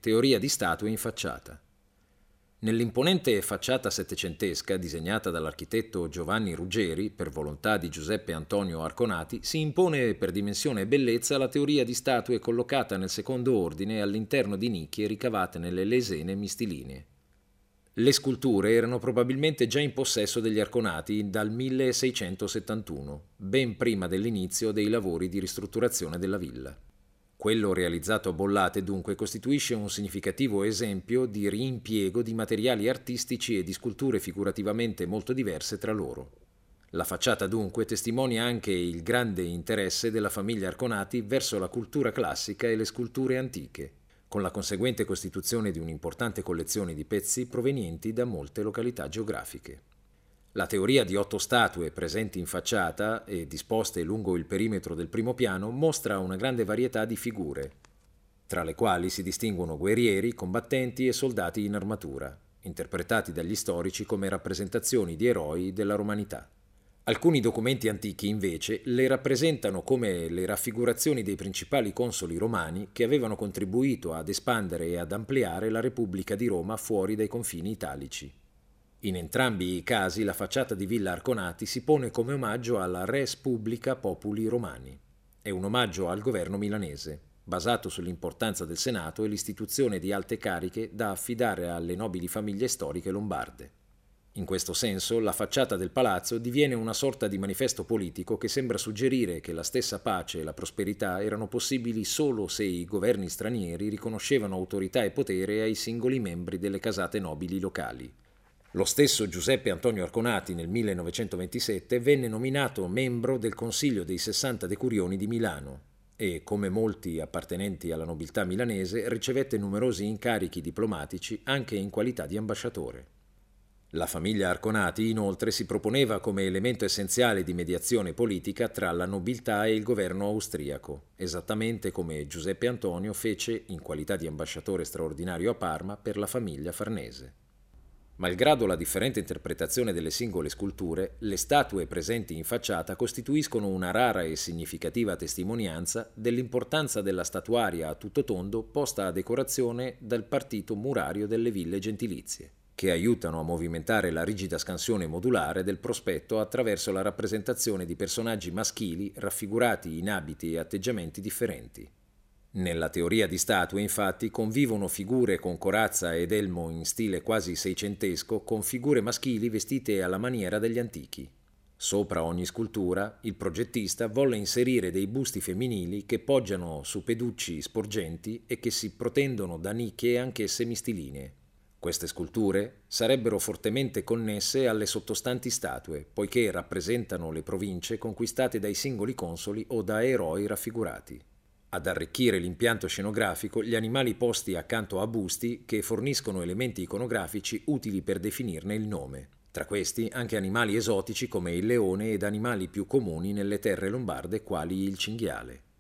Teoria di statue in facciata. Nell'imponente facciata settecentesca disegnata dall'architetto Giovanni Ruggeri per volontà di Giuseppe Antonio Arconati si impone per dimensione e bellezza la teoria di statue collocata nel secondo ordine all'interno di nicchie ricavate nelle lesene mistilinee. Le sculture erano probabilmente già in possesso degli Arconati dal 1671, ben prima dell'inizio dei lavori di ristrutturazione della villa. Quello realizzato a Bollate dunque costituisce un significativo esempio di reimpiego di materiali artistici e di sculture figurativamente molto diverse tra loro. La facciata dunque testimonia anche il grande interesse della famiglia Arconati verso la cultura classica e le sculture antiche, con la conseguente costituzione di un'importante collezione di pezzi provenienti da molte località geografiche. La teoria di 8 statue presenti in facciata e disposte lungo il perimetro del primo piano mostra una grande varietà di figure, tra le quali si distinguono guerrieri, combattenti e soldati in armatura, interpretati dagli storici come rappresentazioni di eroi della romanità. Alcuni documenti antichi, invece, le rappresentano come le raffigurazioni dei principali consoli romani che avevano contribuito ad espandere e ad ampliare la Repubblica di Roma fuori dai confini italici. In entrambi i casi la facciata di Villa Arconati si pone come omaggio alla Res Publica Populi Romani. È un omaggio al governo milanese, basato sull'importanza del Senato e l'istituzione di alte cariche da affidare alle nobili famiglie storiche lombarde. In questo senso, la facciata del palazzo diviene una sorta di manifesto politico che sembra suggerire che la stessa pace e la prosperità erano possibili solo se i governi stranieri riconoscevano autorità e potere ai singoli membri delle casate nobili locali. Lo stesso Giuseppe Antonio Arconati nel 1927 venne nominato membro del Consiglio dei 60 Decurioni di Milano e, come molti appartenenti alla nobiltà milanese, ricevette numerosi incarichi diplomatici anche in qualità di ambasciatore. La famiglia Arconati inoltre si proponeva come elemento essenziale di mediazione politica tra la nobiltà e il governo austriaco, esattamente come Giuseppe Antonio fece in qualità di ambasciatore straordinario a Parma per la famiglia Farnese. Malgrado la differente interpretazione delle singole sculture, le statue presenti in facciata costituiscono una rara e significativa testimonianza dell'importanza della statuaria a tutto tondo posta a decorazione dal partito murario delle ville gentilizie, che aiutano a movimentare la rigida scansione modulare del prospetto attraverso la rappresentazione di personaggi maschili raffigurati in abiti e atteggiamenti differenti. Nella teoria di statue, infatti, convivono figure con corazza ed elmo in stile quasi seicentesco con figure maschili vestite alla maniera degli antichi. Sopra ogni scultura, il progettista volle inserire dei busti femminili che poggiano su peducci sporgenti e che si protendono da nicchie anch'esse mistilinee. Queste sculture sarebbero fortemente connesse alle sottostanti statue, poiché rappresentano le province conquistate dai singoli consoli o da eroi raffigurati. Ad arricchire l'impianto scenografico gli animali posti accanto a busti che forniscono elementi iconografici utili per definirne il nome. Tra questi anche animali esotici come il leone ed animali più comuni nelle terre lombarde quali il cinghiale.